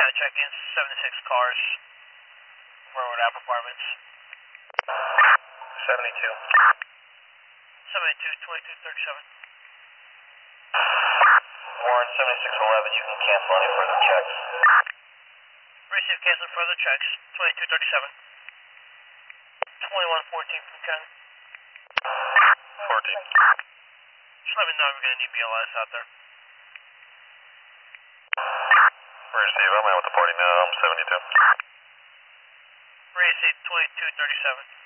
County check-in, 76 cars, Road App Apartments. 72. 72, 2237. Warren 7611, you can cancel any further checks. Receive cancel further checks, 2237. 2114 from Ken. 14. Just let me know if we're going to need BLS out there. Receive, I'm out with the party now, I'm 72. Receive 2237.